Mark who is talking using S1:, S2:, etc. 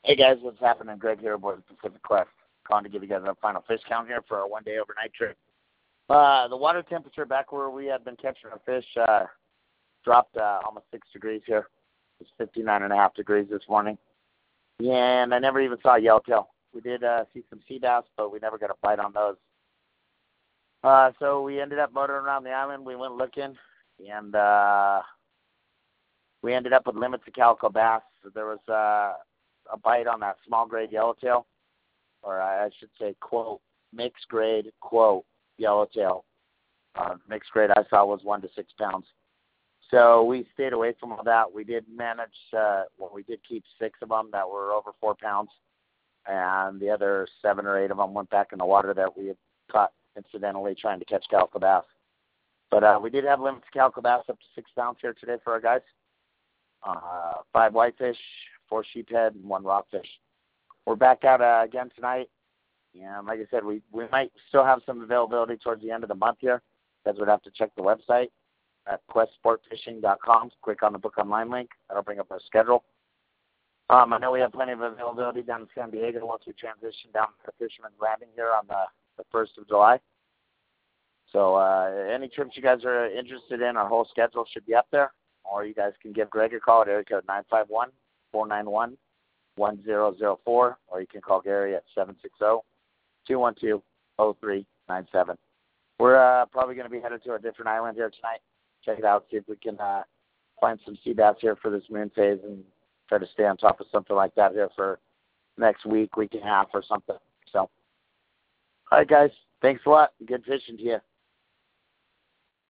S1: Hey guys, what's happening? Greg here aboard the Pacific Quest. Calling to give you guys a final fish count here for our one-day overnight trip. The water temperature back where we had been catching our fish dropped almost 6 degrees here. It's 59.5 degrees this morning. And I never even saw yellowtail. We did see some sea bass, but we never got a bite on those. So we ended up motoring around the island. We went looking, and we ended up with limits of calico bass. So there was a bite on that small grade yellowtail, or I should say, quote, mixed grade, quote, yellowtail. Mixed grade I saw was 1 to 6 pounds. So we stayed away from all that. We did manage, we did keep 6 of them that were over 4 pounds, and the other 7 or 8 of them went back in the water that we had caught incidentally trying to catch calico bass. But we did have limits of calico bass up to 6 pounds here today for our guys. 5 whitefish, 4 sheephead, and 1 rockfish. We're back out again tonight. And like I said, we might still have some availability towards the end of the month here. You guys would have to check the website at questsportfishing.com. Click on the book online link. That'll bring up our schedule. I know we have plenty of availability down in San Diego once we transition down to Fisherman's Landing here on the 1st of July. So any trips you guys are interested in, our whole schedule should be up there. Or you guys can give Greg a call at area code 951-491-1004, or you can call Gary at 760-212-0397. We're probably going to be headed to a different island here tonight. Check it out, see if we can find some sea bass here for this moon phase and try to stay on top of something like that here for next week and a half or something. So, all right, guys. Thanks a lot. Good fishing to you.